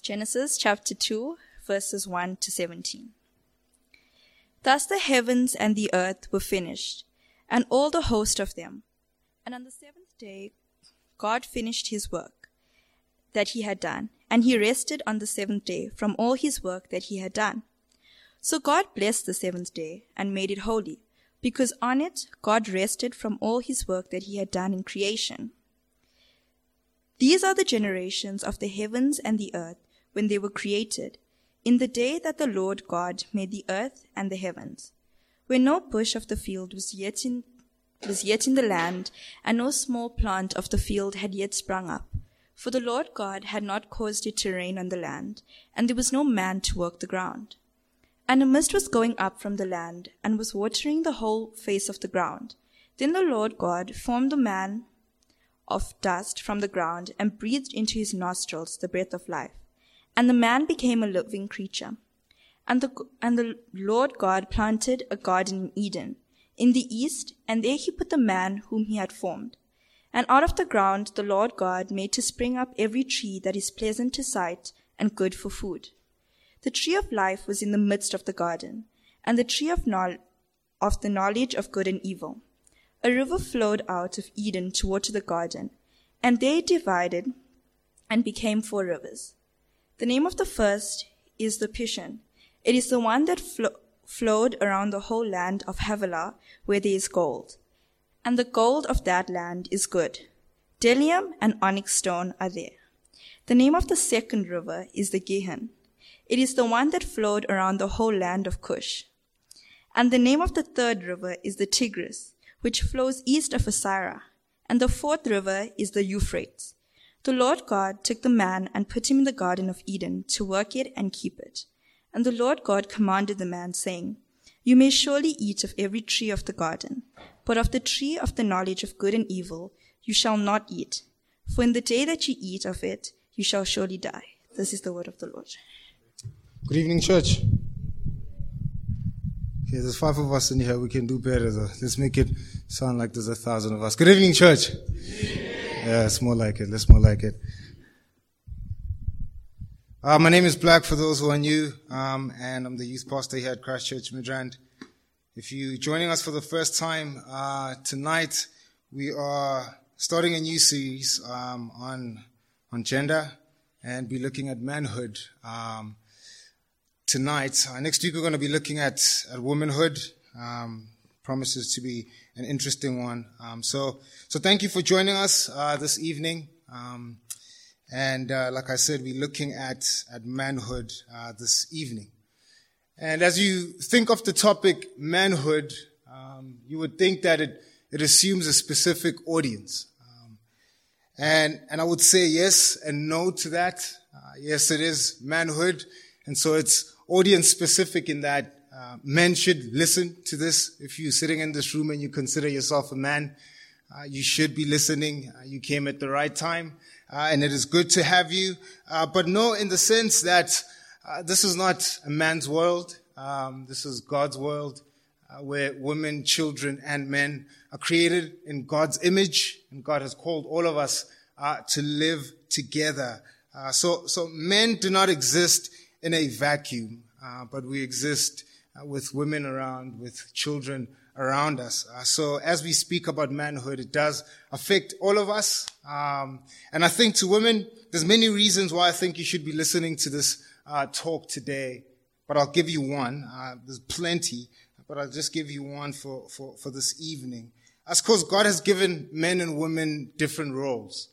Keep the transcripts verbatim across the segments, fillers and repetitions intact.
Genesis chapter two, verses one to seventeen. Thus the heavens and the earth were finished, and all the host of them. And on the seventh day God finished his work that he had done, and he rested on the seventh day from all his work that he had done. So God blessed the seventh day and made it holy, because on it God rested from all his work that he had done in creation. These are the generations of the heavens and the earth when they were created, in the day that the Lord God made the earth and the heavens, when no bush of the field was yet in, was yet in the land, and no small plant of the field had yet sprung up. For the Lord God had not caused it to rain on the land, and there was no man to work the ground. And a mist was going up from the land, and was watering the whole face of the ground. Then the Lord God formed the man of dust from the ground, and breathed into his nostrils the breath of life. And the man became a living creature. And the, and the Lord God planted a garden in Eden, in the east, and there he put the man whom he had formed. And out of the ground the Lord God made to spring up every tree that is pleasant to sight and good for food. The tree of life was in the midst of the garden, and the tree of, knowl- of the knowledge of good and evil. A river flowed out of Eden to water the garden, and they divided and became four rivers. The name of the first is the Pishon. It is the one that flo- flowed around the whole land of Havilah, where there is gold. And the gold of that land is good. Bdellium and onyx stone are there. The name of the second river is the Gihon. It is the one that flowed around the whole land of Cush. And the name of the third river is the Tigris, which flows east of Assyria. And the fourth river is the Euphrates. The Lord God took the man and put him in the garden of Eden to work it and keep it. And the Lord God commanded the man, saying, You may surely eat of every tree of the garden, but of the tree of the knowledge of good and evil you shall not eat. For in the day that you eat of it, you shall surely die. This is the word of the Lord. Good evening, church. Okay, there's five of us in here. We can do better, though. Let's make it sound like there's a thousand of us. Good evening, church. Yeah, it's more like it. Let's more like it. Uh, my name is Black, for those who are new, um, and I'm the youth pastor here at Christ Church Midrand. If you're joining us for the first time, uh, tonight we are starting a new series um, on on gender, and be looking at manhood. Um, tonight, uh, next week we're going to be looking at, at womanhood. Um, promises to be an interesting one. Um, so, so thank you for joining us uh, this evening. Um, And uh, like I said, we're looking at, at manhood uh, this evening. And as you think of the topic manhood, um, you would think that it, it assumes a specific audience. Um, and, and I would say yes and no to that. Uh, yes, it is manhood. And so it's audience specific in that uh, men should listen to this. If you're sitting in this room and you consider yourself a man, uh, you should be listening. Uh, you came at the right time. Uh, and it is good to have you, uh, but no, in the sense that uh, this is not a man's world. Um, this is God's world, uh, where women, children, and men are created in God's image, and God has called all of us uh, to live together. Uh, so, so men do not exist in a vacuum, uh, but we exist uh, with women around, with children around us. Uh, so as we speak about manhood, it does affect all of us. Um, and I think to women, there's many reasons why I think you should be listening to this uh, talk today. But I'll give you one. Uh, there's plenty, but I'll just give you one for, for, for this evening. That's because God has given men and women different roles.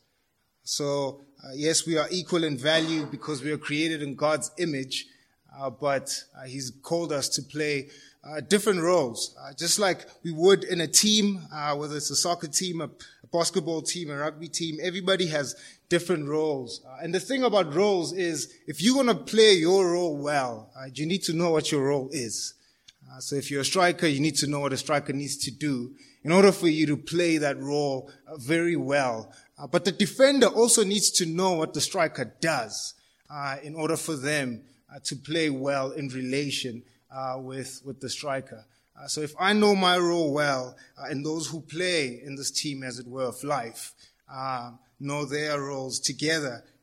So uh, yes, we are equal in value because we are created in God's image, uh, but uh, He's called us to play Uh, different roles, uh, just like we would in a team, uh, whether it's a soccer team, a, a basketball team, a rugby team. Everybody has different roles. Uh, and the thing about roles is, if you're going to play your role well, uh, you need to know what your role is. Uh, so if you're a striker, you need to know what a striker needs to do in order for you to play that role uh, very well. Uh, but the defender also needs to know what the striker does uh, in order for them uh, to play well in relation Uh, with with the striker. Uh, so if I know my role well, uh, and those who play in this team, as it were, of life, uh, know their roles together,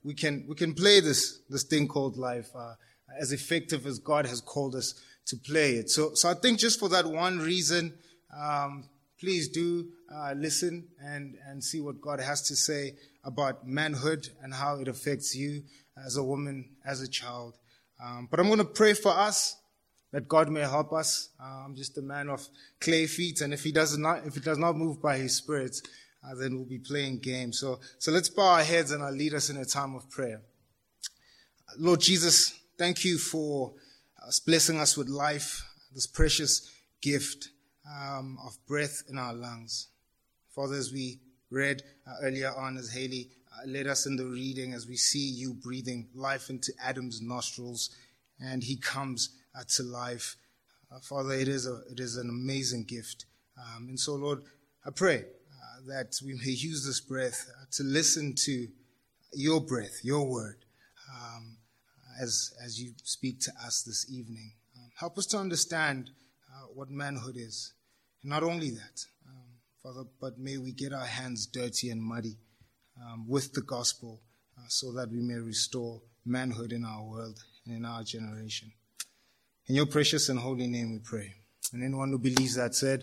we can we can play this this thing called life uh, as effective as God has called us to play it. So, so I think just for that one reason, um, please do uh, listen and and see what God has to say about manhood and how it affects you as a woman, as a child. Um, but I'm going to pray for us that God may help us. Uh, I'm just a man of clay feet, and if He does not, if He does not move by His Spirit, uh, then we'll be playing games. So, so let's bow our heads and I'll lead us in a time of prayer. Lord Jesus, thank you for us blessing us with life, this precious gift um, of breath in our lungs. Father, as we read uh, earlier on, as Haley uh, led us in the reading, as we see you breathing life into Adam's nostrils, and he comes uh, to life. Uh, Father, it is a it is an amazing gift. Um, and so, Lord, I pray uh, that we may use this breath uh, to listen to your breath, your word, um, as as you speak to us this evening. Um, help us to understand uh, what manhood is. And not only that, um, Father, but may we get our hands dirty and muddy um, with the gospel uh, so that we may restore manhood in our world and in our generation. In your precious and holy name we pray. And anyone who believes that said,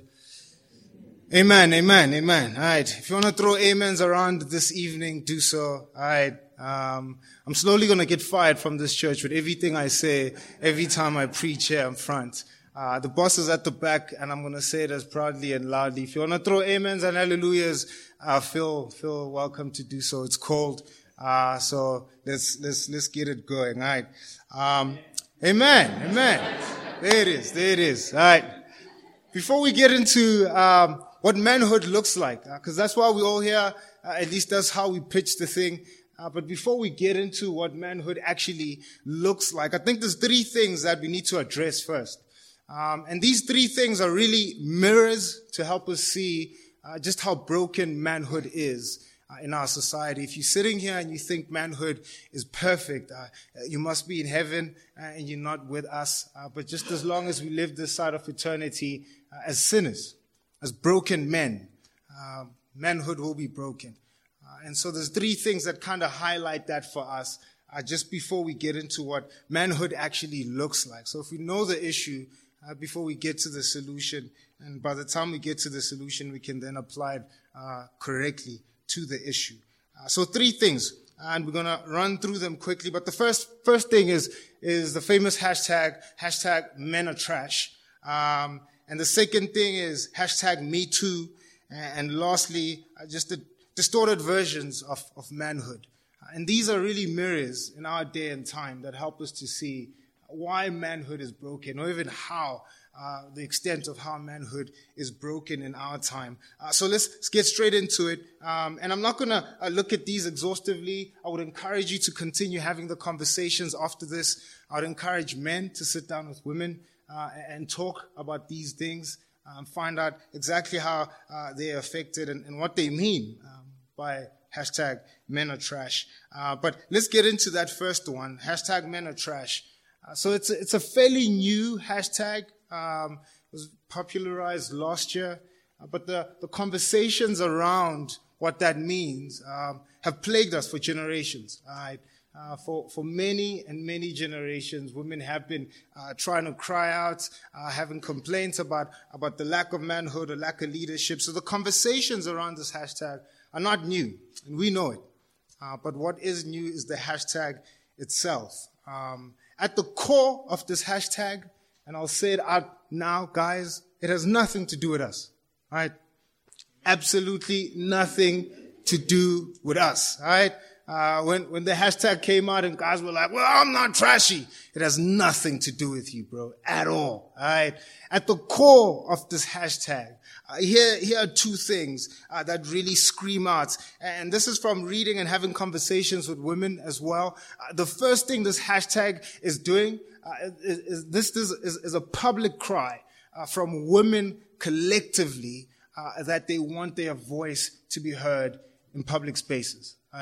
Amen, amen, amen. All right. If you want to throw amens around this evening, do so. All right. Um, I'm slowly going to get fired from this church with everything I say every time I preach here in front. Uh, the boss is at the back, and I'm going to say it as proudly and loudly. If you want to throw amens and hallelujahs, uh, feel, feel welcome to do so. It's cold. Uh, so let's, let's, let's get it going. All right. Um, amen, amen. There it is. There it is. All right. Before we get into, um, what manhood looks like, because uh, that's why we're all here, uh, at least that's how we pitch the thing. Uh, but before we get into what manhood actually looks like, I think there's three things that we need to address first. Um, and these three things are really mirrors to help us see uh, just how broken manhood is uh, in our society. If you're sitting here and you think manhood is perfect, uh, you must be in heaven uh, and you're not with us. Uh, but just as long as we live this side of eternity uh, as sinners, as broken men, uh, manhood will be broken. Uh, and so there's three things that kind of highlight that for us uh, just before we get into what manhood actually looks like. So if we know the issue uh, before we get to the solution, and by the time we get to the solution, we can then apply it uh, correctly to the issue. Uh, so three things, and we're going to run through them quickly. But the first first thing is, is the famous hashtag, hashtag men are trash. Um, And the second thing is hashtag Me Too. And lastly, just the distorted versions of, of manhood. And these are really mirrors in our day and time that help us to see why manhood is broken, or even how, uh, the extent of how manhood is broken in our time. Uh, so let's, let's get straight into it. Um, and I'm not going to uh, look at these exhaustively. I would encourage you to continue having the conversations after this. I would encourage men to sit down with women Uh, and talk about these things, um, find out exactly how uh, they're affected and, and what they mean um, by hashtag men are trash. Uh, but let's get into that first one, hashtag men are trash. Uh, so it's a, it's a fairly new hashtag. Um, it was popularized last year, uh, but the, the conversations around what that means um, have plagued us for generations. All right. Uh, for, for many and many generations, women have been uh, trying to cry out, uh, having complaints about, about the lack of manhood or lack of leadership. So the conversations around this hashtag are not new, and we know it. Uh, but what is new is the hashtag itself. Um, at the core of this hashtag, and I'll say it out now, guys, it has nothing to do with us, right? Absolutely nothing to do with us, right? Uh, when, when the hashtag came out and guys were like, well, I'm not trashy. It has nothing to do with you, bro, at all. All right. At the core of this hashtag, uh, here, here are two things uh, that really scream out. And this is from reading and having conversations with women as well. Uh, the first thing this hashtag is doing uh, is, is this is, is, is a public cry uh, from women collectively uh, that they want their voice to be heard in public spaces. All right.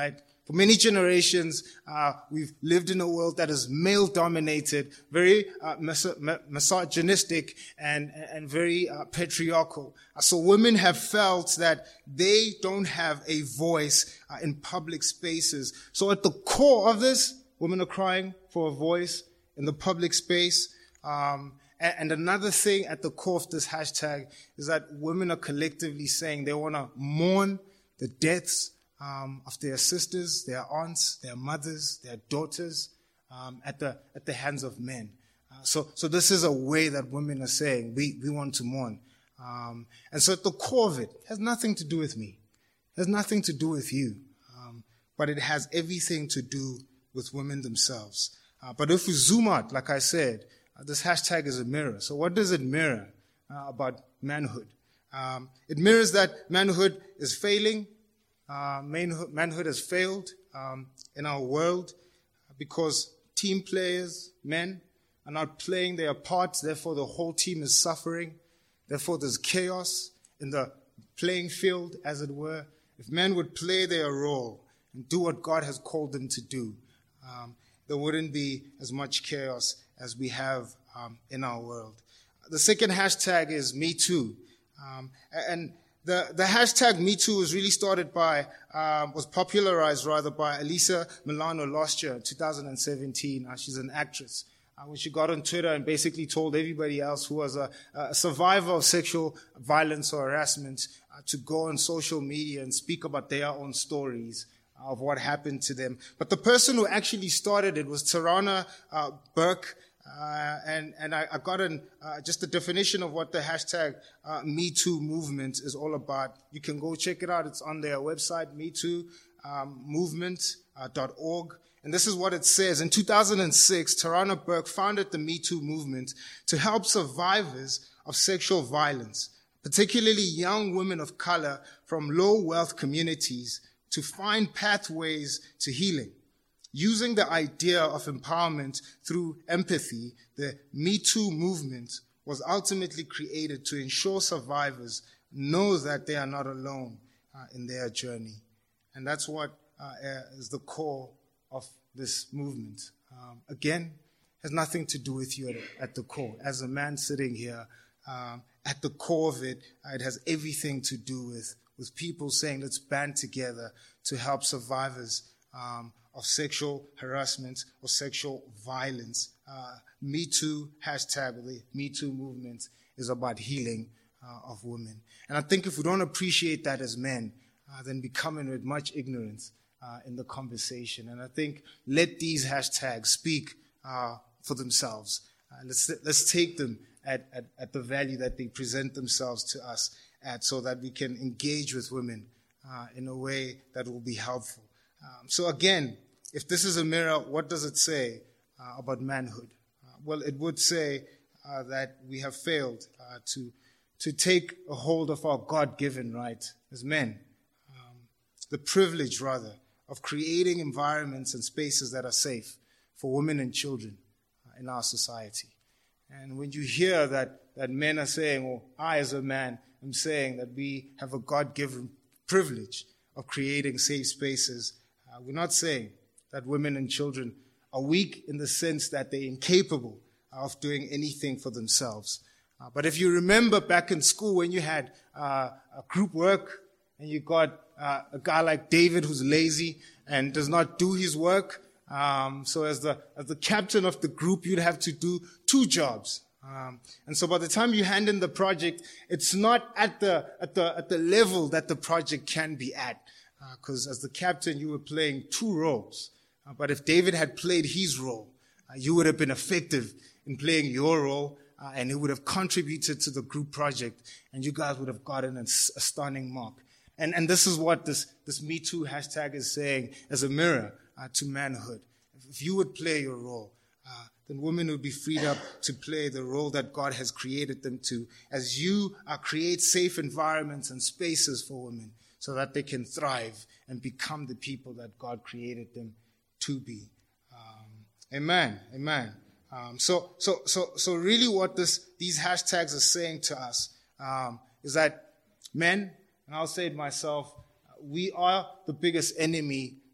For many generations, uh, we've lived in a world that is male-dominated, very uh, mis- misogynistic, and, and very uh, patriarchal. Uh, so women have felt that they don't have a voice uh, in public spaces. So at the core of this, women are crying for a voice in the public space. Um, and, and another thing at the core of this hashtag is that women are collectively saying they want to mourn the deaths Um, of their sisters, their aunts, their mothers, their daughters, um, at the at the hands of men. Uh, so, so this is a way that women are saying we we want to mourn. Um, and so, at the core of it, it has nothing to do with me. It has nothing to do with you, um, but it has everything to do with women themselves. Uh, but if we zoom out, like I said, uh, this hashtag is a mirror. So, what does it mirror uh, about manhood? Um, it mirrors that manhood is failing. Uh, manhood, manhood has failed um, in our world because team players, men, are not playing their parts. Therefore, the whole team is suffering. Therefore, there's chaos in the playing field, as it were. If men would play their role and do what God has called them to do, um, there wouldn't be as much chaos as we have um, in our world. The second hashtag is Me Too. Um, and The, the hashtag Me Too was really started by, um, was popularized rather by Alyssa Milano last year, two thousand seventeen. Uh, she's an actress. Uh, when she got on Twitter and basically told everybody else who was a, a survivor of sexual violence or harassment uh, to go on social media and speak about their own stories of what happened to them. But the person who actually started it was Tarana uh, Burke. Uh, and, and I, I got an, uh, just a definition of what the hashtag uh, Me Too movement is all about. You can go check it out. It's on their website, me too movement dot org. And this is what it says. In two thousand six, Tarana Burke founded the Me Too movement to help survivors of sexual violence, particularly young women of color from low-wealth communities, to find pathways to healing. Using the idea of empowerment through empathy, the Me Too movement was ultimately created to ensure survivors know that they are not alone uh, in their journey. And that's what uh, is the core of this movement. Um, again, has nothing to do with you at, at the core. As a man sitting here, um, at the core of it, uh, it has everything to do with, with people saying, let's band together to help survivors um, of sexual harassment or sexual violence. Uh, Me Too hashtag, the Me Too movement is about healing uh, of women. And I think if we don't appreciate that as men, uh, then we come in with much ignorance uh, in the conversation. And I think let these hashtags speak uh, for themselves. Uh, let's let's take them at, at, at the value that they present themselves to us at, so that we can engage with women uh, in a way that will be helpful. Um, so again, if this is a mirror, what does it say uh, about manhood? Uh, well, it would say uh, that we have failed uh, to to take a hold of our God-given right as men, um, the privilege, rather, of creating environments and spaces that are safe for women and children uh, in our society. And when you hear that, that men are saying, or I as a man am saying that we have a God-given privilege of creating safe spaces, Uh, we're not saying that women and children are weak in the sense that they're incapable of doing anything for themselves. Uh, but if you remember back in school when you had uh, a group work and you got uh, a guy like David who's lazy and does not do his work, um, so as the as the captain of the group, you'd have to do two jobs. Um, and so by the time you hand in the project, it's not at the at the at the level that the project can be at. Because uh, as the captain, you were playing two roles. Uh, but if David had played his role, uh, you would have been effective in playing your role, uh, and it would have contributed to the group project, and you guys would have gotten a, a stunning mark. And, and this is what this, this Me Too hashtag is saying as a mirror uh, to manhood. If, if you would play your role, uh, then women would be freed up to play the role that God has created them to, as you uh, create safe environments and spaces for women, so that they can thrive and become the people that God created them to be. Um, amen. Amen. Um, so, so, so, so really what this, these hashtags are saying to us um, is that men, and I'll say it myself, we are the biggest enemy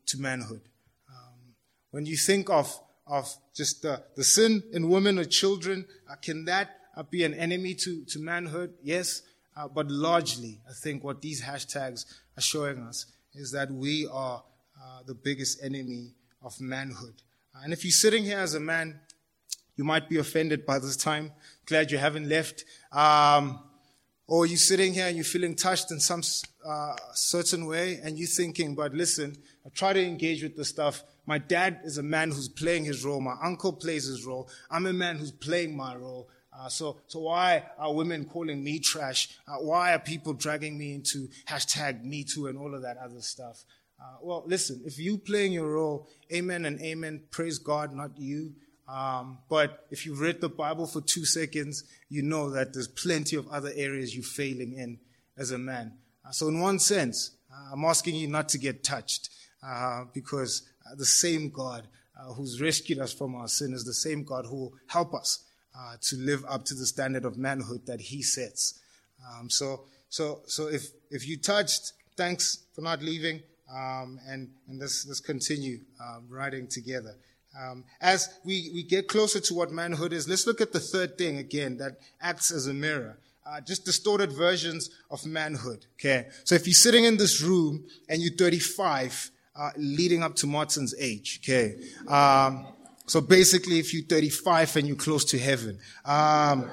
to manhood. Um, when you think of, of just the, the sin in women or children, uh, can that uh, be an enemy to, to manhood? Yes, uh, but largely, I think what these hashtags are showing us is that we are uh, the biggest enemy of manhood. Uh, and if you're sitting here as a man, you might be offended by this time. Glad you haven't left. Um, or you're sitting here and you're feeling touched in some uh, certain way, and you're thinking, but listen, I try to engage with the stuff. My dad is a man who's playing his role. My uncle plays his role. I'm a man who's playing my role. Uh, so, so why are women calling me trash? Uh, why are people dragging me into hashtag Me Too and all of that other stuff? Uh, well, listen, if you playing your role, amen and amen, praise God, not you. Um, but if you've read the Bible for two seconds, you know that there's plenty of other areas you're failing in as a man. Uh, so in one sense, uh, I'm asking you not to get touched uh, because uh, the same God uh, who's rescued us from our sin is the same God who will help us uh, to live up to the standard of manhood that he sets. Um, so, so, so if if you touched, thanks for not leaving, um, and and let's let's continue um, riding together. Um, as we, we get closer to what manhood is, let's look at the third thing again that acts as a mirror. Uh, just distorted versions of manhood. Okay, so if you're sitting in this room and you're thirty-five, uh, leading up to Martin's age. Okay, um, so basically, if you're thirty-five and you're close to heaven, um,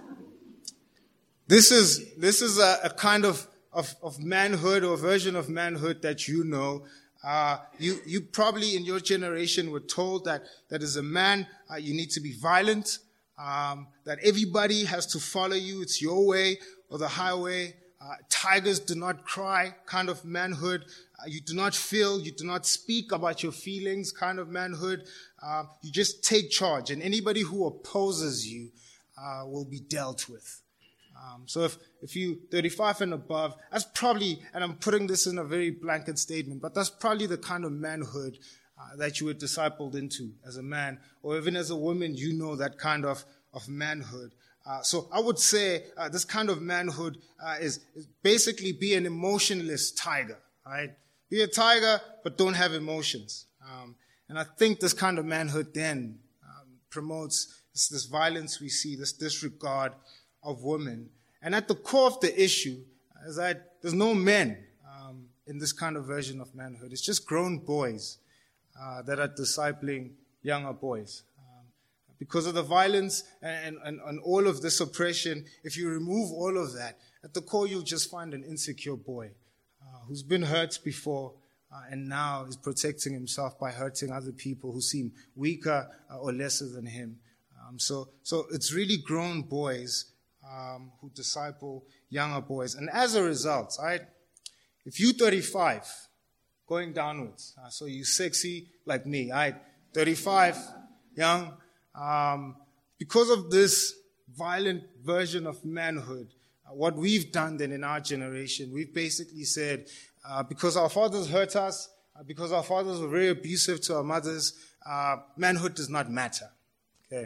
this is this is a, a kind of, of of manhood or version of manhood that you know. Uh, you, you probably in your generation were told that, that as a man, uh, you need to be violent, um, that everybody has to follow you. It's your way or the highway. Uh, tigers do not cry, kind of manhood. Uh, you do not feel, you do not speak about your feelings, kind of manhood. Uh, you just take charge, and anybody who opposes you uh, will be dealt with. Um, so if, if you thirty-five and above, that's probably, and I'm putting this in a very blanket statement, but that's probably the kind of manhood uh, that you were discipled into as a man, or even as a woman, you know that kind of, of manhood. Uh, so I would say uh, this kind of manhood uh, is, is basically be an emotionless tiger, right? Be a tiger, but don't have emotions. Um, and I think this kind of manhood then um, promotes this, this violence we see, this disregard of women. And at the core of the issue is that there's no men um, in this kind of version of manhood. It's just grown boys uh, that are discipling younger boys. Um, because of the violence and, and, and all of this oppression, if you remove all of that, at the core you'll just find an insecure boy uh, who's been hurt before uh, and now is protecting himself by hurting other people who seem weaker uh, or lesser than him. Um, so, so it's really grown boys Um, who disciple younger boys. And as a result, right, if you're thirty-five, going downwards, uh, so you're sexy like me, right, thirty-five, young, um, because of this violent version of manhood, uh, what we've done then in our generation, we've basically said, uh, because our fathers hurt us, uh, because our fathers were very abusive to our mothers, uh, manhood does not matter. Okay,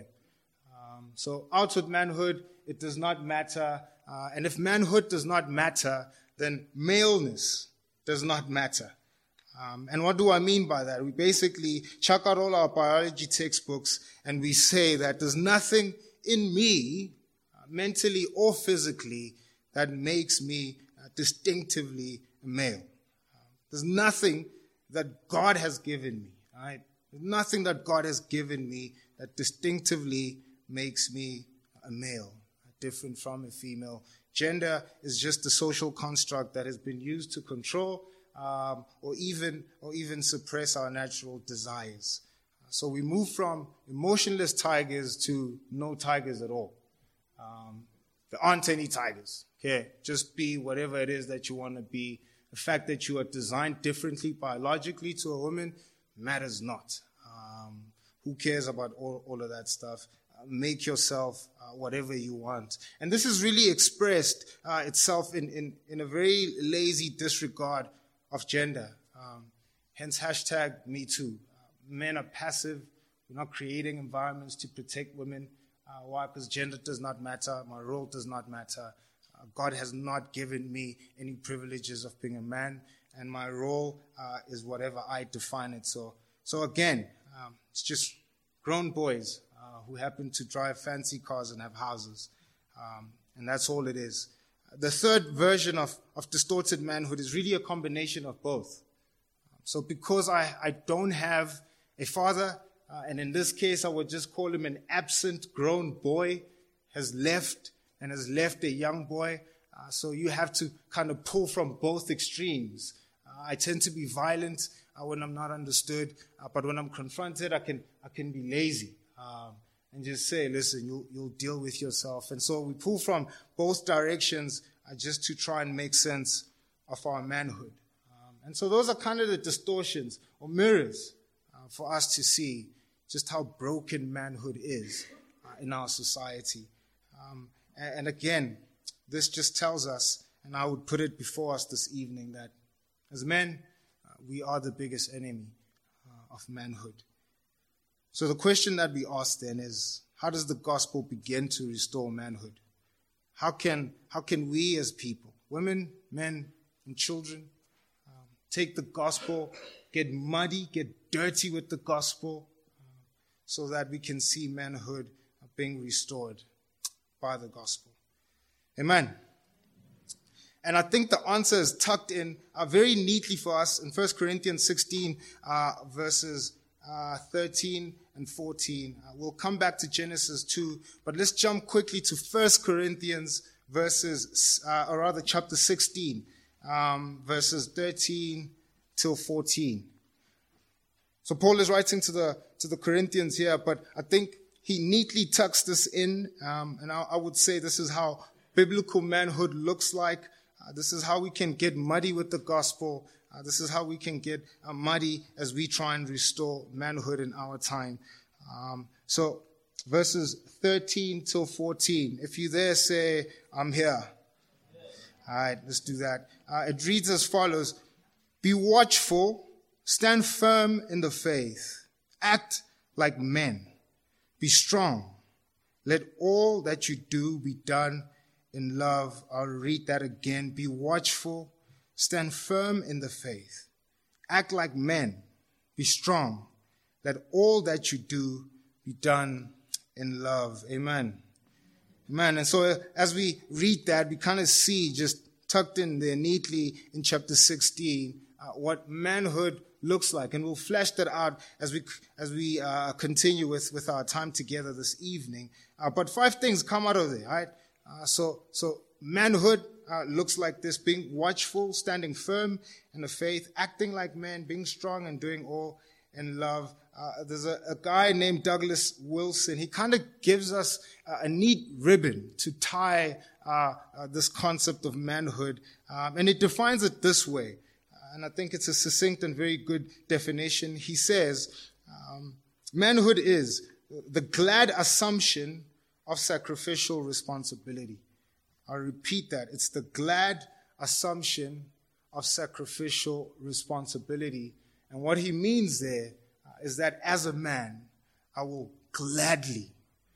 um, so outward manhood, it does not matter. Uh, and if manhood does not matter, then maleness does not matter. Um, and what do I mean by that? We basically chuck out all our biology textbooks and we say that there's nothing in me, uh, mentally or physically, that makes me uh, distinctively male. Uh, there's nothing that God has given me. Right? There's nothing that God has given me that distinctively makes me a male, different from a female. Gender is just a social construct that has been used to control um, or even or even suppress our natural desires. So we move from emotionless tigers to no tigers at all. Um, there aren't any tigers. Okay, just be whatever it is that you want to be. The fact that you are designed differently biologically to a woman matters not. Um, who cares about all, all of that stuff? Make yourself uh, whatever you want. And this is really expressed uh, itself in, in, in a very lazy disregard of gender. Um, hence hashtag Me Too. Uh, men are passive. We're not creating environments to protect women. Uh, why? Because gender does not matter. My role does not matter. Uh, God has not given me any privileges of being a man. and my role uh, is whatever I define it. So, so again, um, it's just grown boys uh, who happen to drive fancy cars and have houses, um, and that's all it is. The third version of, of distorted manhood is really a combination of both. So because I, I don't have a father, uh, and in this case I would just call him an absent grown boy, has left and has left a young boy. Uh, so you have to kind of pull from both extremes. Uh, I tend to be violent uh, when I'm not understood, uh, but when I'm confronted, I can I can be lazy um, and just say, listen, you'll, you'll deal with yourself. And so we pull from both directions uh, just to try and make sense of our manhood. Um, and so those are kind of the distortions or mirrors uh, for us to see just how broken manhood is uh, in our society. Um, and, and again, this just tells us, and I would put it before us this evening, that as men, uh, we are the biggest enemy uh, of manhood. So the question that we ask then is, how does the gospel begin to restore manhood? How can, how can we as people, women, men, and children, um, take the gospel, get muddy, get dirty with the gospel, uh, so that we can see manhood being restored by the gospel? Amen. And I think the answer is tucked in uh, very neatly for us in First Corinthians sixteen, uh, verses uh, thirteen and fourteen. Uh, we'll come back to Genesis two, but let's jump quickly to First Corinthians verses, uh, or rather chapter sixteen, um, verses thirteen till fourteen. So Paul is writing to the to the Corinthians here, but I think he neatly tucks this in, um, and I, I would say this is how biblical manhood looks like. Uh, this is how we can get muddy with the gospel. Uh, this is how we can get uh, muddy as we try and restore manhood in our time. Um, so verses thirteen till fourteen. If you there, say, I'm here. All right, let's do that. Uh, it reads as follows. Be watchful, stand firm in the faith, act like men, be strong. Let all that you do be done in love. I'll read that again. Be watchful, stand firm in the faith, act like men, be strong. Let all that you do be done in love. Amen. Amen. And so as we read that, we kind of see just tucked in there neatly in chapter sixteen uh, what manhood looks like. And we'll flesh that out as we as we uh, continue with, with our time together this evening. Uh, but five things come out of there, right? Uh, so, so manhood uh, looks like this: being watchful, standing firm in the faith, acting like men, being strong, and doing all in love. Uh, there's a, a guy named Douglas Wilson. He kind of gives us uh, a neat ribbon to tie uh, uh, this concept of manhood, um, and it defines it this way. Uh, and I think it's a succinct and very good definition. He says, um, manhood is the glad assumption of sacrificial responsibility. I'll repeat that. It's the glad assumption of sacrificial responsibility. And what he means there uh, is that as a man, I will gladly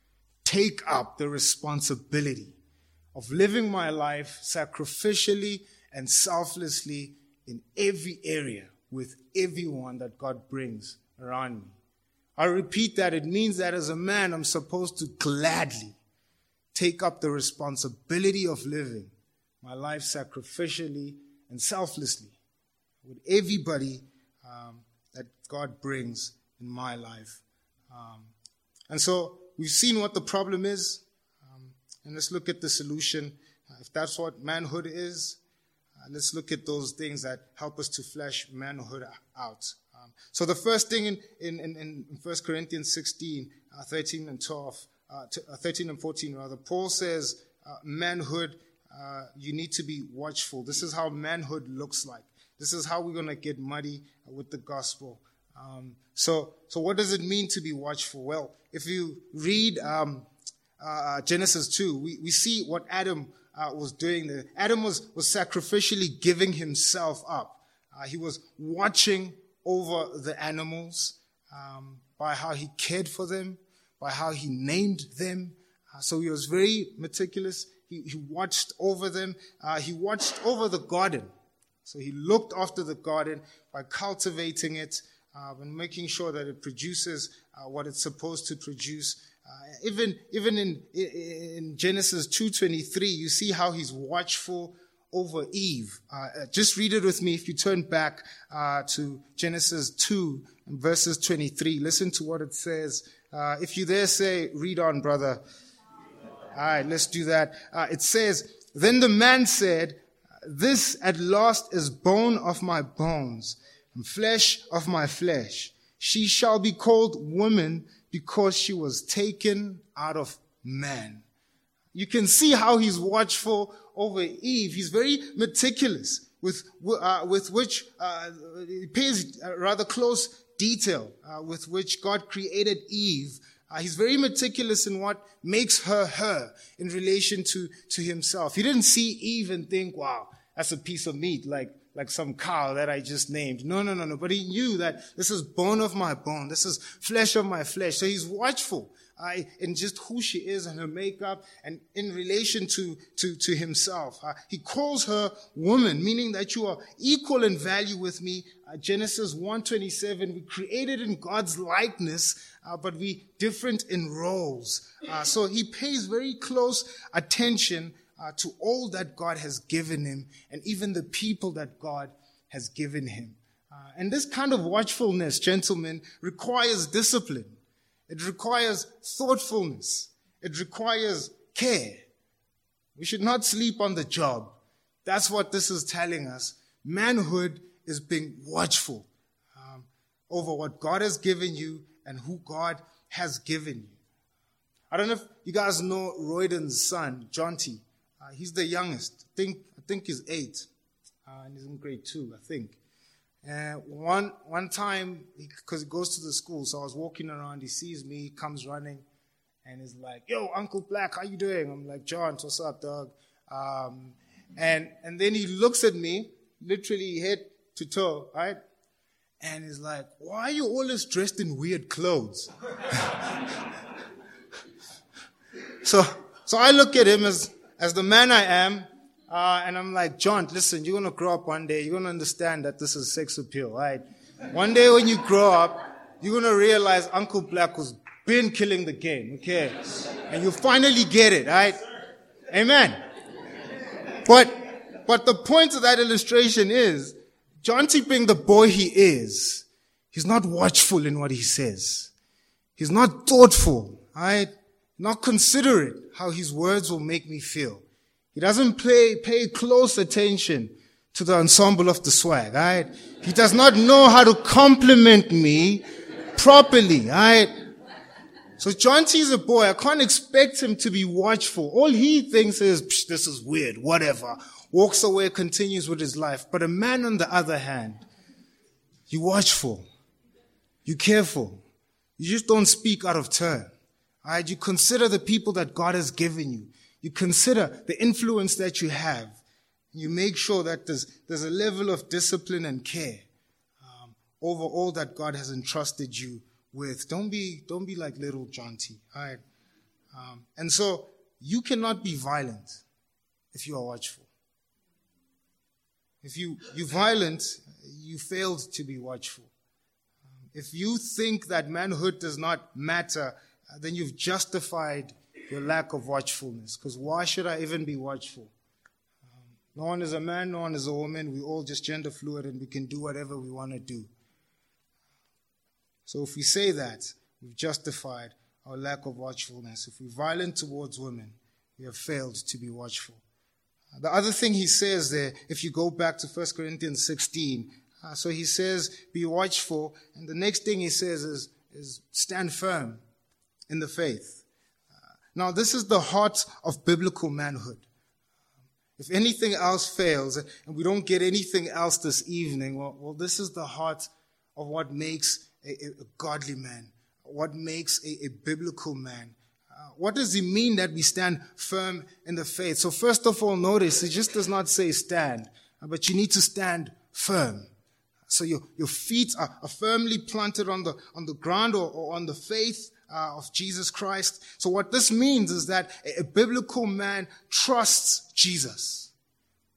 take up the responsibility of living my life sacrificially and selflessly in every area with everyone that God brings around me. I repeat that. It means that as a man, I'm supposed to gladly take up the responsibility of living my life sacrificially and selflessly with everybody um, that God brings in my life. Um, and so we've seen what the problem is, um, and let's look at the solution. Uh, if that's what manhood is, uh, let's look at those things that help us to flesh manhood out. Um, so the first thing in, in, in, in First Corinthians sixteen, uh, thirteen and twelve, uh, to, uh, thirteen and fourteen rather, Paul says, uh, manhood, uh, you need to be watchful. This is how manhood looks like. This is how we're going to get muddy with the gospel. Um, so, so what does it mean to be watchful? Well, if you read um, uh, Genesis two, we, we see what Adam uh, was doing there. Adam was, was sacrificially giving himself up. Uh, he was watching over the animals um, by how he cared for them, by how he named them. Uh, so he was very meticulous. He, he watched over them. Uh, he watched over the garden. So he looked after the garden by cultivating it uh, and making sure that it produces uh, what it's supposed to produce. Uh, even even in, in Genesis two twenty-three, you see how he's watchful over Eve. Uh, just read it with me if you turn back uh, to Genesis two and verses twenty-three. Listen to what it says. Uh, if you there, say, read on, brother. All right, let's do that. Uh, it says, then the man said, this at last is bone of my bones and flesh of my flesh. She shall be called woman because she was taken out of man. You can see how he's watchful over Eve. He's very meticulous with uh, with which uh, he pays rather close detail uh, with which God created Eve. Uh, he's very meticulous in what makes her her in relation to, to himself. He didn't see Eve and think, wow, that's a piece of meat, like like some cow that I just named. No, no, no, no. But he knew that this is bone of my bone. This is flesh of my flesh. So he's watchful uh, in just who she is and her makeup and in relation to, to, to himself. Uh, he calls her woman, meaning that you are equal in value with me. Uh, Genesis one twenty-seven, we created in God's likeness, uh, but we different in roles. Uh, so he pays very close attention Uh, to all that God has given him and even the people that God has given him. Uh, and this kind of watchfulness, gentlemen, requires discipline. It requires thoughtfulness. It requires care. We should not sleep on the job. That's what this is telling us. Manhood is being watchful um, over what God has given you and who God has given you. I don't know if you guys know Royden's son, Jonty. Uh, he's the youngest. I think I think he's eight, uh, and he's in grade two, I think. And uh, one one time, because he, he goes to the school, so I was walking around. He sees me, he comes running, and he's like, "Yo, Uncle Black, how you doing?" I'm like, "John, what's up, dog?" Um, and and then he looks at me, literally head to toe, right? And he's like, "Why are you always dressed in weird clothes?" so so I look at him as As the man I am, uh, and I'm like, John, listen, you're going to grow up one day. You're going to understand that this is sex appeal, right? One day when you grow up, you're going to realize Uncle Black was been killing the game, okay? And you finally get it, right? Amen. But, but the point of that illustration is, John T. being the boy he is, he's not watchful in what he says. He's not thoughtful, right? Not considerate how his words will make me feel. He doesn't pay, pay close attention to the ensemble of the swag, right? He does not know how to compliment me properly, right? So John T is a boy. I can't expect him to be watchful. All he thinks is, this is weird, whatever. Walks away, continues with his life. But a man, on the other hand, you're watchful. You're careful. You just don't speak out of turn. All right, you consider the people that God has given you. You consider the influence that you have. You make sure that there's, there's a level of discipline and care um, over all that God has entrusted you with. Don't be, don't be like little John T. All right. Um, and so you cannot be violent if you are watchful. If you, you're violent, you failed to be watchful. Um, if you think that manhood does not matter, then you've justified your lack of watchfulness. Because why should I even be watchful? Um, no one is a man, no one is a woman. We're all just gender fluid and we can do whatever we want to do. So if we say that, we've justified our lack of watchfulness. If we're violent towards women, we have failed to be watchful. Uh, the other thing he says there, if you go back to First Corinthians sixteen, uh, so he says, be watchful. And the next thing he says is, is stand firm in the faith. Uh, now, this is the heart of biblical manhood. If anything else fails, and we don't get anything else this evening, well, well this is the heart of what makes a, a godly man, what makes a, a biblical man. Uh, what does it mean that we stand firm in the faith? So first of all, notice, it just does not say stand, but you need to stand firm. So your, your feet are, are firmly planted on the, on the ground or, or on the faith Uh, of Jesus Christ. So what this means is that a, a biblical man trusts Jesus.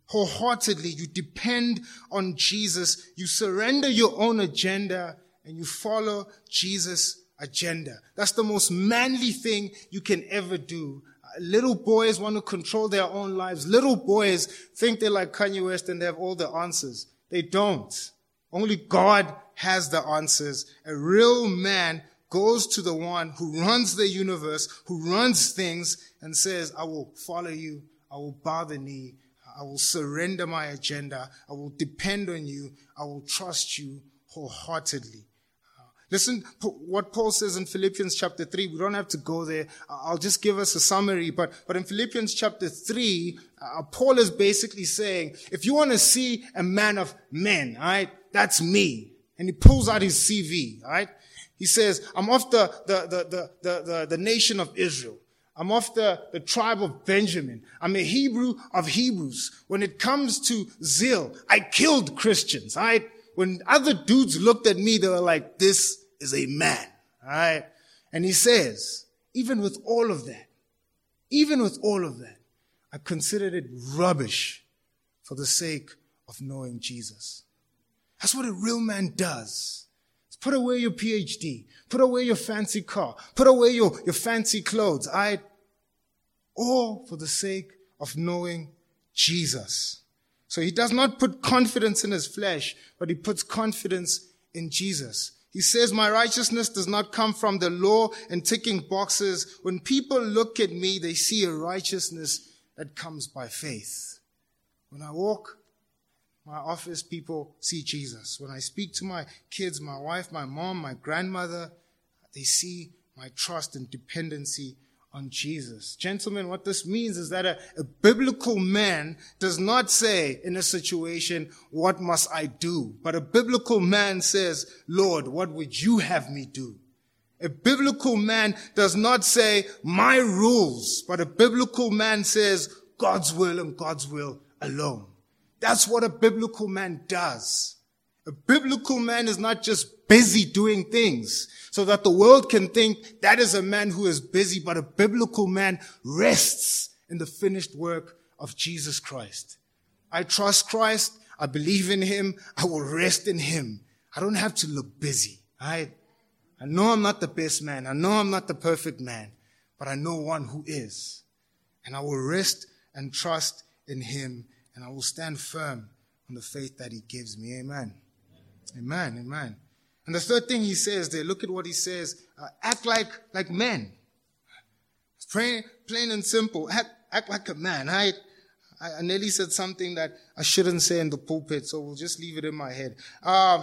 wholeheartedly. You depend on Jesus. You surrender your own agenda and you follow Jesus' agenda. That's the most manly thing you can ever do. Little boys want to control their own lives. Little boys think they're like Kanye West and they have all the answers. They don't. Only God has the answers. A real man goes to the one who runs the universe, who runs things, and says, I will follow you. I will bow the knee. I will surrender my agenda. I will depend on you. I will trust you wholeheartedly. Listen to what Paul says in Philippians chapter three. We don't have to go there. I'll just give us a summary. But, but in Philippians chapter three, uh, Paul is basically saying, if you want to see a man of men, all right, that's me. And he pulls out his C V, all right? He says, I'm of the, the, the, the, the, the, the nation of Israel. I'm of the, the tribe of Benjamin. I'm a Hebrew of Hebrews. When it comes to zeal, I killed Christians, all right? When other dudes looked at me, they were like, this is a man, all right? And he says, even with all of that, even with all of that, I considered it rubbish for the sake of knowing Jesus. That's what a real man does. Put away your P H D. Put away your fancy car. Put away your, your fancy clothes. All right? All for the sake of knowing Jesus. So he does not put confidence in his flesh, but he puts confidence in Jesus. He says, my righteousness does not come from the law and ticking boxes. When people look at me, they see a righteousness that comes by faith. When I walk my office, people see Jesus. When I speak to my kids, my wife, my mom, my grandmother, they see my trust and dependency on Jesus. Gentlemen, what this means is that a, a biblical man does not say in a situation, what must I do? But a biblical man says, Lord, what would you have me do? A biblical man does not say, my rules, but a biblical man says, God's will and God's will alone. That's what a biblical man does. A biblical man is not just busy doing things so that the world can think that is a man who is busy, but a biblical man rests in the finished work of Jesus Christ. I trust Christ. I believe in him. I will rest in him. I don't have to look busy. I, I know I'm not the best man. I know I'm not the perfect man, but I know one who is. And I will rest and trust in him, and I will stand firm on the faith that he gives me. Amen. Amen. Amen. And the third thing he says there, look at what he says, uh, act like, like men. It's plain, plain and simple. Act, act like a man. I, I nearly said something that I shouldn't say in the pulpit, so we'll just leave it in my head. Um,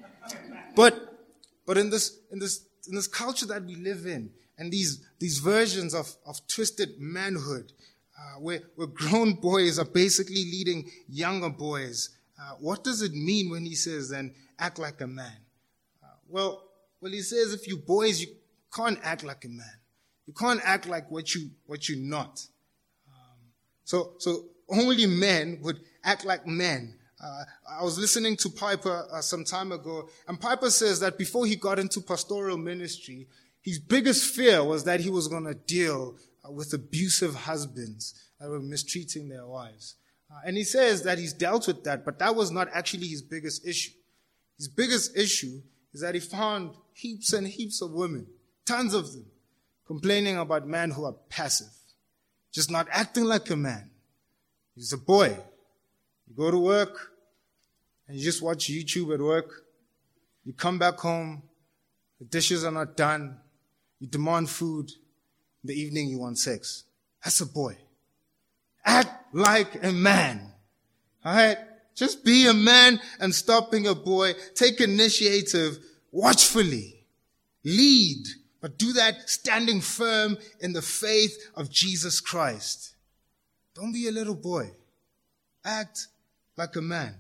but, but in this, in this, in this culture that we live in, and these, these versions of, of twisted manhood, uh, where, where grown boys are basically leading younger boys, uh, what does it mean when he says then, act like a man? Uh, well, well, he says if you boys, you can't act like a man. You can't act like what you, what you're not. Um, so, so only men would act like men. Uh, I was listening to Piper uh, some time ago, and Piper says that before he got into pastoral ministry, his biggest fear was that he was going to deal uh, with abusive husbands that were mistreating their wives. Uh, and he says that he's dealt with that, but that was not actually his biggest issue. His biggest issue is that he found heaps and heaps of women, tons of them, complaining about men who are passive, just not acting like a man. He's a boy. You go to work, and you just watch YouTube at work. You come back home, the dishes are not done. You demand food. In the evening, you want sex. That's a boy. Act like a man. All right? Just be a man and stop being a boy. Take initiative watchfully. Lead. But do that standing firm in the faith of Jesus Christ. Don't be a little boy. Act like a man.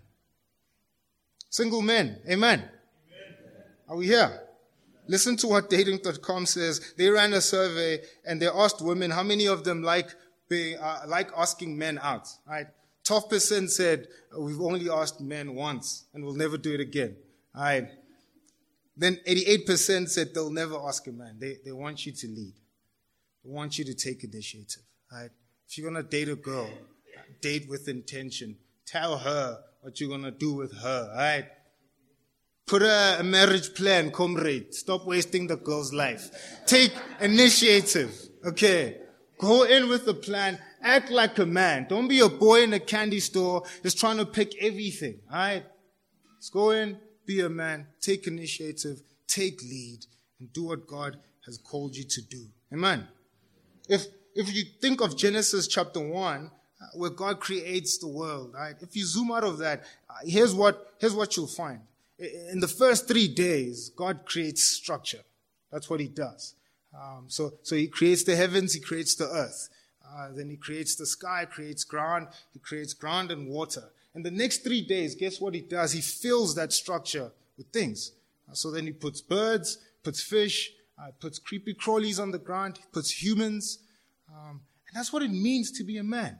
Single men. Amen. Amen. Are we here? Listen to what dating dot com says. They ran a survey and they asked women how many of them like being, uh, like asking men out. Right? twelve percent said we've only asked men once and we'll never do it again. All right. Then eighty-eight percent said they'll never ask a man. They they want you to lead. They want you to take initiative. All right. If you're gonna date a girl, date with intention. Tell her what you're going to do with her, all right? Put a, a marriage plan, comrade. Stop wasting the girl's life. Take initiative, okay? Go in with a plan. Act like a man. Don't be a boy in a candy store just trying to pick everything, all right? Let's go in, be a man, take initiative, take lead, and do what God has called you to do. Amen? If if you think of Genesis chapter one, uh, where God creates the world, right? If you zoom out of that, uh, here's what here's what you'll find. In the first three days, God creates structure. That's what he does. Um, so, so he creates the heavens, he creates the earth. Uh, then he creates the sky, creates ground, he creates ground and water. And the next three days, guess what he does? He fills that structure with things. Uh, so then he puts birds, puts fish, uh, puts creepy crawlies on the ground, he puts humans. Um, and that's what it means to be a man.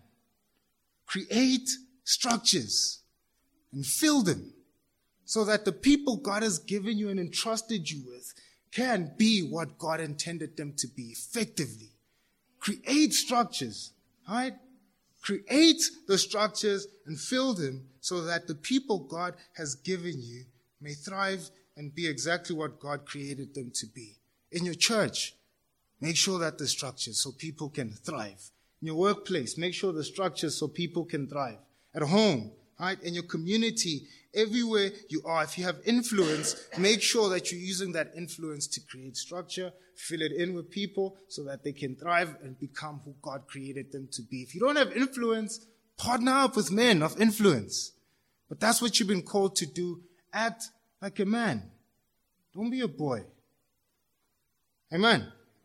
Create structures and fill them, so that the people God has given you and entrusted you with can be what God intended them to be effectively. Create structures, right? Create the structures and fill them so that the people God has given you may thrive and be exactly what God created them to be. In your church, make sure that the structures so people can thrive. In your workplace, make sure the structures so people can thrive. At home, right? In your community, everywhere you are, if you have influence, make sure that you're using that influence to create structure, fill it in with people so that they can thrive and become who God created them to be. If you don't have influence, partner up with men of influence. But that's what you've been called to do. Act like a man. Don't be a boy. Amen.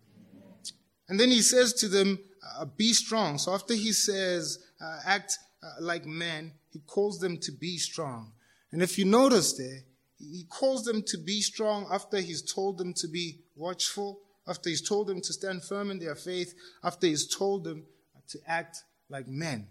And then he says to them, uh, be strong. So after he says, uh, act uh, like men, he calls them to be strong. And if you notice there, he calls them to be strong after he's told them to be watchful, after he's told them to stand firm in their faith, after he's told them to act like men.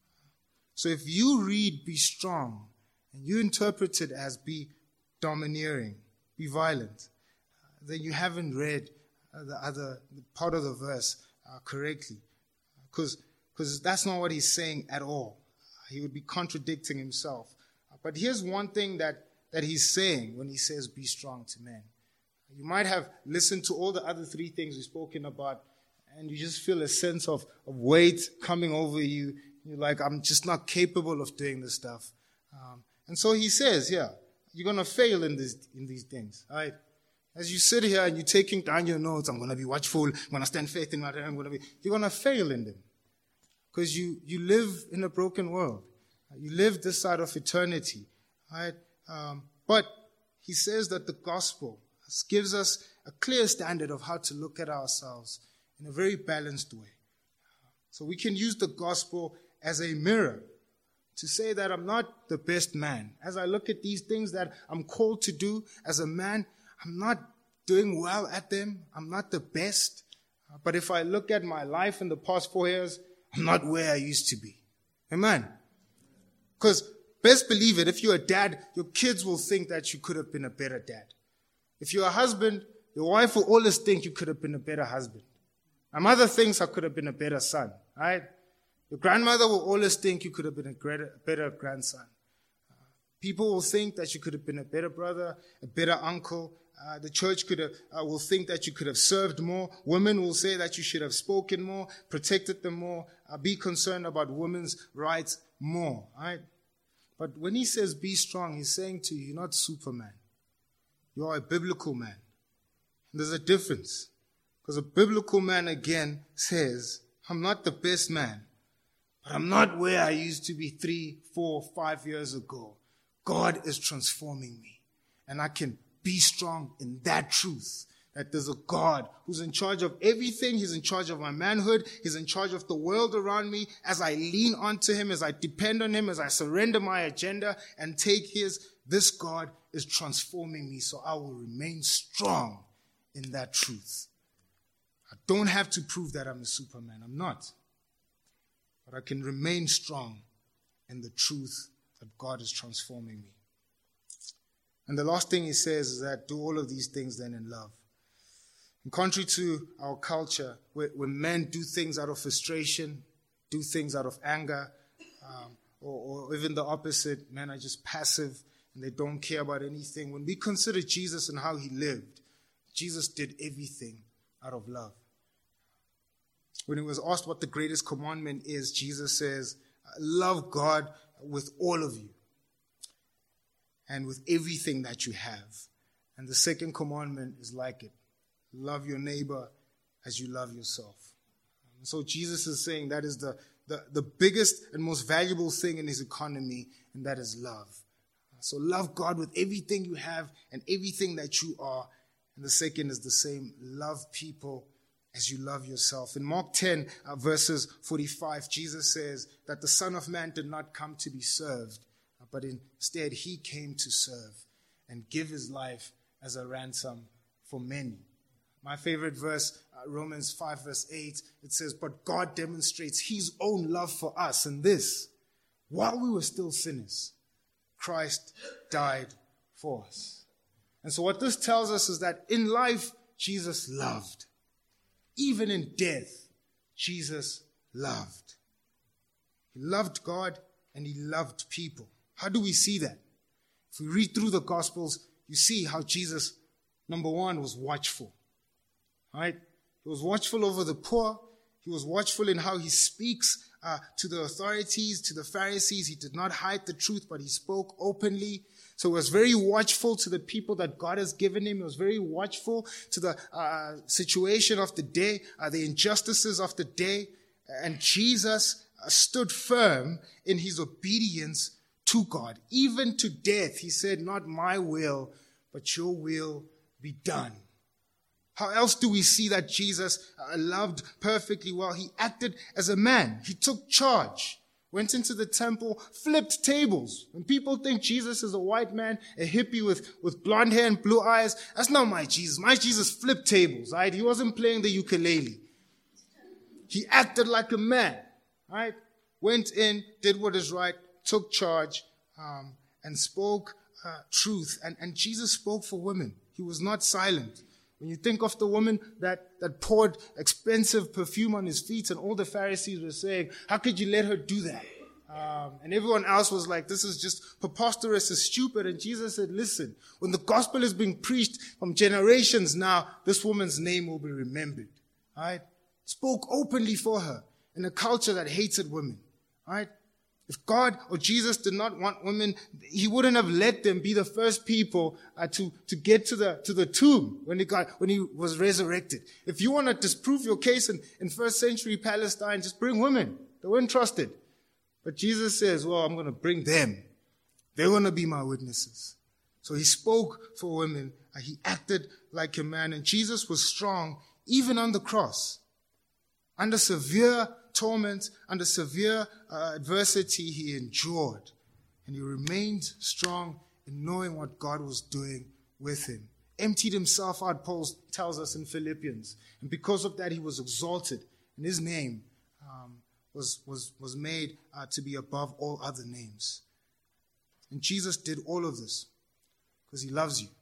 So if you read be strong, and you interpret it as be domineering, be violent, then you haven't read the other part of the verse uh, correctly. Because because that's not what he's saying at all. He would be contradicting himself. But here's one thing that, that he's saying when he says be strong to men. You might have listened to all the other three things we've spoken about, and you just feel a sense of, of weight coming over you. You're like, I'm just not capable of doing this stuff. Um, and so he says, yeah, you're going to fail in, this, in these things. Right? As you sit here and you're taking down your notes, I'm going to be watchful, I'm going to stand faith in my I'm going to be, you're going to fail in them. Because you, you live in a broken world. You live this side of eternity. Right? Um, but he says that the gospel gives us a clear standard of how to look at ourselves in a very balanced way. So we can use the gospel as a mirror to say that I'm not the best man. As I look at these things that I'm called to do as a man, I'm not doing well at them. I'm not the best. But if I look at my life in the past four years, I'm not where I used to be. Amen. Because best believe it, if you're a dad, your kids will think that you could have been a better dad. If you're a husband, your wife will always think you could have been a better husband. My mother thinks I could have been a better son, right? Your grandmother will always think you could have been a greater, better grandson. Uh, people will think that you could have been a better brother, a better uncle. Uh, the church could have, uh, will think that you could have served more. Women will say that you should have spoken more, protected them more, uh, be concerned about women's rights more, right? But when he says be strong, he's saying to you, you're not Superman. You are a biblical man. And there's a difference. Because a biblical man, again, says, I'm not the best man, but I'm not where I used to be three, four, five years ago. God is transforming me. And I can be strong in that truth. That there's a God who's in charge of everything. He's in charge of my manhood. He's in charge of the world around me. As I lean onto him, as I depend on him, as I surrender my agenda and take his, this God is transforming me. So I will remain strong in that truth. I don't have to prove that I'm a Superman. I'm not. But I can remain strong in the truth that God is transforming me. And the last thing he says is that do all of these things then in love. And contrary to our culture, where, where men do things out of frustration, do things out of anger, um, or, or even the opposite, men are just passive and they don't care about anything. When we consider Jesus and how he lived, Jesus did everything out of love. When he was asked what the greatest commandment is, Jesus says, love God with all of you and with everything that you have. And the second commandment is like it. Love your neighbor as you love yourself. And so Jesus is saying that is the, the, the biggest and most valuable thing in his economy, and that is love. So love God with everything you have and everything that you are. And the second is the same. Love people as you love yourself. In Mark ten, uh, verses forty-five, Jesus says that the Son of Man did not come to be served, but instead he came to serve and give his life as a ransom for many. My favorite verse, uh, Romans five, verse eight, it says, but God demonstrates his own love for us in this: while we were still sinners, Christ died for us. And so what this tells us is that in life, Jesus loved. Even in death, Jesus loved. He loved God and he loved people. How do we see that? If we read through the Gospels, you see how Jesus, number one, was watchful. Right? He was watchful over the poor. He was watchful in how he speaks uh, to the authorities, to the Pharisees. He did not hide the truth, but he spoke openly. So he was very watchful to the people that God has given him. He was very watchful to the uh, situation of the day, uh, the injustices of the day. And Jesus uh, stood firm in his obedience to God. Even to death, he said, not my will, but your will be done. How else do we see that Jesus uh, loved perfectly well? He acted as a man. He took charge. Went into the temple, flipped tables. When people think Jesus is a white man, a hippie with, with blonde hair and blue eyes, that's not my Jesus. My Jesus flipped tables, right? He wasn't playing the ukulele. He acted like a man, right? Went in, did what is right, took charge, um, and spoke uh, truth. And, and Jesus spoke for women. He was not silent. When you think of the woman that, that poured expensive perfume on his feet, and all the Pharisees were saying, how could you let her do that? Um, and everyone else was like, this is just preposterous and stupid. And Jesus said, listen, when the gospel is being preached from generations now, this woman's name will be remembered. Right? Spoke openly for her in a culture that hated women. Right? If God or Jesus did not want women, he wouldn't have let them be the first people uh, to, to get to the, to the tomb when he got, when he was resurrected. If you want to disprove your case in, in first century Palestine, just bring women. They weren't trusted. But Jesus says, well, I'm going to bring them. They're going to be my witnesses. So he spoke for women. Uh, he acted like a man. And Jesus was strong even on the cross. Under severe torment, under severe uh, adversity, he endured. And he remained strong in knowing what God was doing with him. Emptied himself out, Paul tells us in Philippians. And because of that, he was exalted. And his name um, was, was, was made uh, to be above all other names. And Jesus did all of this because he loves you.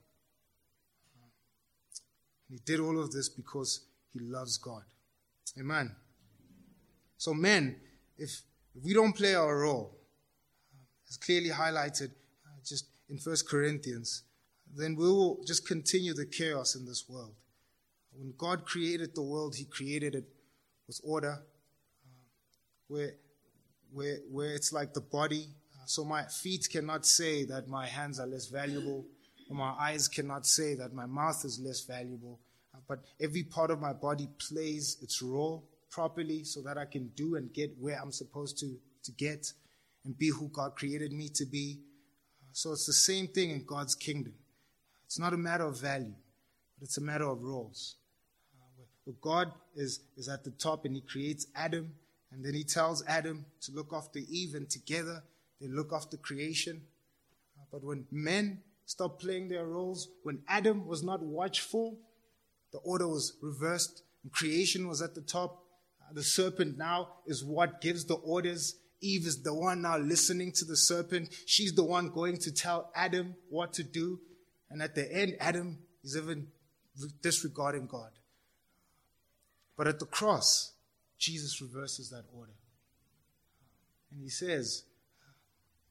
And he did all of this because he loves God. Amen. So men, if, if we don't play our role, uh, as clearly highlighted uh, just in First Corinthians, then we will just continue the chaos in this world. When God created the world, he created it with order, uh, where, where, where it's like the body. Uh, so my feet cannot say that my hands are less valuable, or my eyes cannot say that my mouth is less valuable. Uh, but every part of my body plays its role properly so that I can do and get where I'm supposed to, to get and be who God created me to be. Uh, so it's the same thing in God's kingdom. It's not a matter of value, but it's a matter of roles. Uh, where God is, is at the top and he creates Adam, and then he tells Adam to look after Eve, and together they look after creation. Uh, but when men stopped playing their roles, when Adam was not watchful, the order was reversed and creation was at the top. The serpent now is what gives the orders. Eve is the one now listening to the serpent. She's the one going to tell Adam what to do. And at the end, Adam is even disregarding God. But at the cross, Jesus reverses that order. And he says,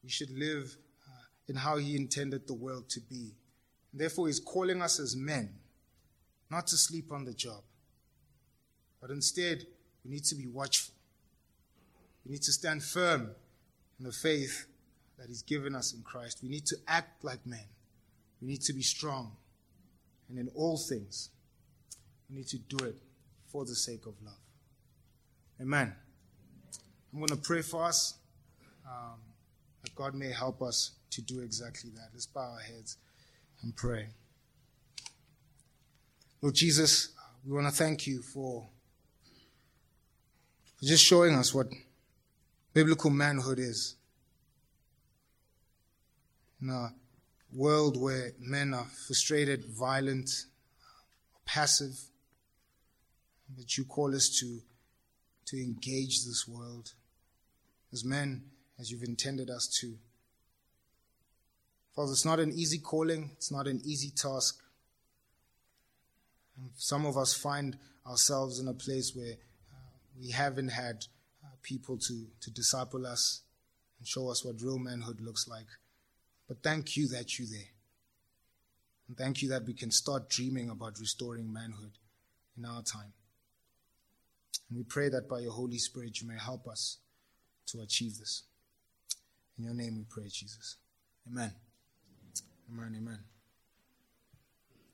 we should live uh, in how he intended the world to be. And therefore, he's calling us as men not to sleep on the job, but instead, we need to be watchful. We need to stand firm in the faith that he's given us in Christ. We need to act like men. We need to be strong. And in all things, we need to do it for the sake of love. Amen. I'm going to pray for us, um, that God may help us to do exactly that. Let's bow our heads and pray. Lord Jesus, we want to thank you for, for just showing us what biblical manhood is. In a world where men are frustrated, violent, passive, that you call us to, to engage this world as men, as you've intended us to. Father, it's not an easy calling. It's not an easy task. And some of us find ourselves in a place where uh, we haven't had uh, people to, to disciple us and show us what real manhood looks like. But thank you that you're there. And thank you that we can start dreaming about restoring manhood in our time. And we pray that by your Holy Spirit you may help us to achieve this. In your name we pray, Jesus. Amen. Amen, amen.